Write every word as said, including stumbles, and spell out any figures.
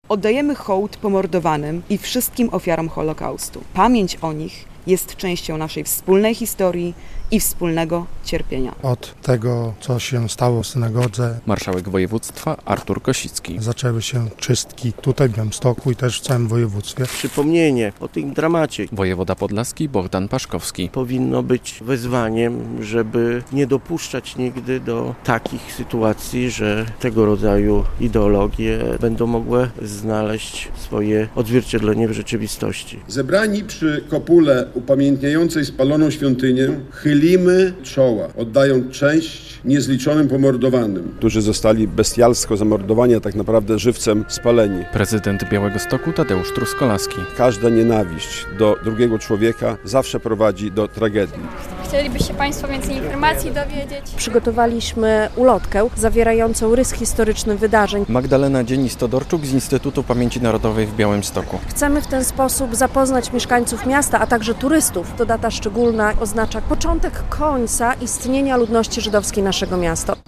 Oddajemy hołd pomordowanym i wszystkim ofiarom Holokaustu. Pamięć o nich jest częścią naszej wspólnej historii i wspólnego cierpienia. Od tego, co się stało w synagodze, marszałek województwa Artur Kosicki. Zaczęły się czystki tutaj w Białymstoku i też w całym województwie. Przypomnienie o tym dramacie. Wojewoda podlaski Bogdan Paszkowski. Powinno być wezwaniem, żeby nie dopuszczać nigdy do takich sytuacji, że tego rodzaju ideologie będą mogły znaleźć swoje odzwierciedlenie w rzeczywistości. Zebrani przy kopule upamiętniającej spaloną świątynię, chylimy czoła, oddając cześć niezliczonym pomordowanym, którzy zostali bestialsko zamordowani, a tak naprawdę żywcem spaleni. Prezydent Białegostoku Tadeusz Truskolaski. Każda nienawiść do drugiego człowieka zawsze prowadzi do tragedii. Chcielibyście Państwo więcej informacji dowiedzieć? Przygotowaliśmy ulotkę zawierającą rys historyczny wydarzeń. Magdalena Dzienis-Todorczuk z Instytutu Pamięci Narodowej w Białymstoku. Chcemy w ten sposób zapoznać mieszkańców miasta, a także turystów. To data szczególna oznacza początek końca istnienia ludności żydowskiej naszego miasta.